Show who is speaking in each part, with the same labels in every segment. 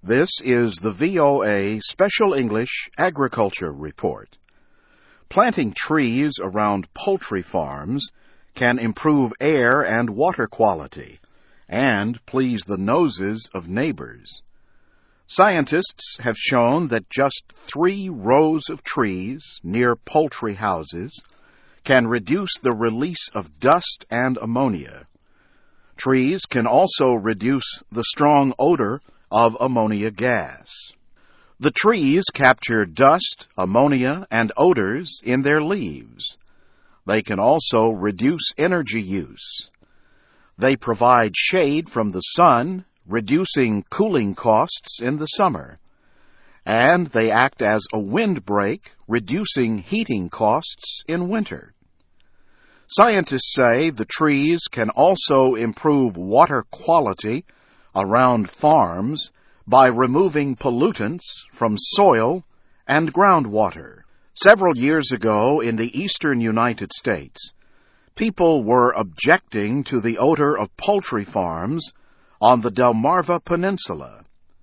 Speaker 1: This is the VOA Special English Agriculture Report. Planting trees around poultry farms can improve air and water quality and please the noses of neighbors. Scientists have shown that just 3 rows of trees near poultry houses can reduce the release of dust and ammonia. Trees can also reduce the strong odor of ammonia gas. The trees capture dust, ammonia, and odors in their leaves. They can also reduce energy use. They provide shade from the sun, reducing cooling costs in the summer. And they act as a windbreak, reducing heating costs in winter. Scientists say the trees can also improve water quality around farms by removing pollutants from soil and groundwater. Several years ago in the eastern United States, people were objecting to the odor of poultry farms on the Delmarva Peninsula.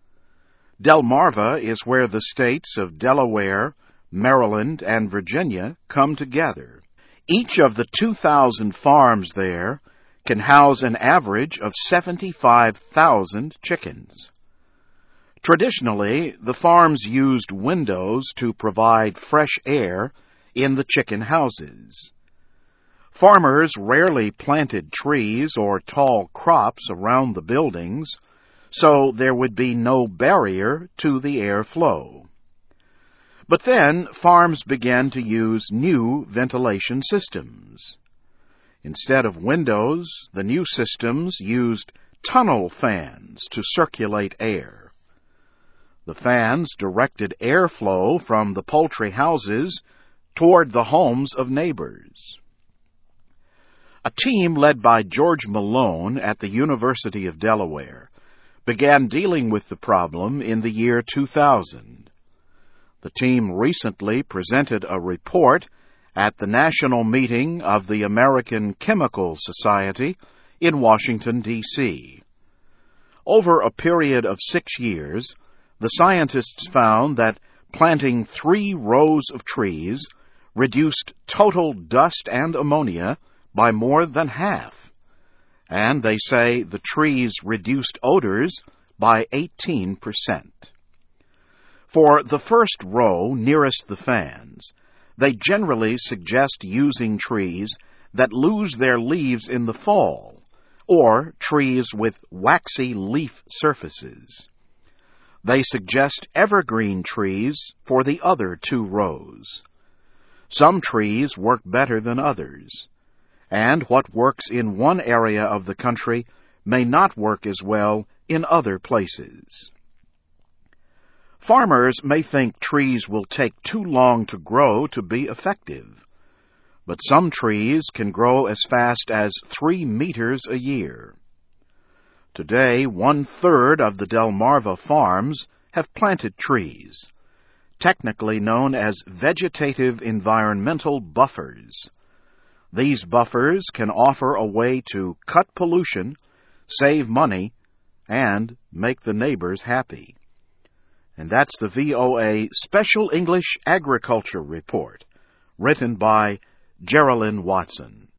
Speaker 1: Delmarva is where the states of Delaware, Maryland, and Virginia come together. Each of the 2,000 farms there can house an average of 75,000 chickens. Traditionally, the farms used windows to provide fresh air in the chicken houses. Farmers rarely planted trees or tall crops around the buildings, so there would be no barrier to the airflow. But then, farms began to use new ventilation systems. Instead of windows, the new systems used tunnel fans to circulate air. The fans directed airflow from the poultry houses toward the homes of neighbors. A team led by George Malone at the University of Delaware began dealing with the problem in the year 2000. The team recently presented a report at the national meeting of the American Chemical Society in Washington, D.C. Over a period of 6 years, the scientists found that planting 3 rows of trees reduced total dust and ammonia by more than half. And they say the trees reduced odors by 18%. For the first row nearest the fans, they generally suggest using trees that lose their leaves in the fall, or trees with waxy leaf surfaces. They suggest evergreen trees for the other 2 rows. Some trees work better than others, and what works in one area of the country may not work as well in other places. Farmers may think trees will take too long to grow to be effective, but some trees can grow as fast as 3 meters a year. Today, 1/3 of the Delmarva farms have planted trees, technically known as vegetative environmental buffers. These buffers can offer a way to cut pollution, save money, and make the neighbors happy. And that's the VOA Special English Agriculture Report, written by Geraldine Watson.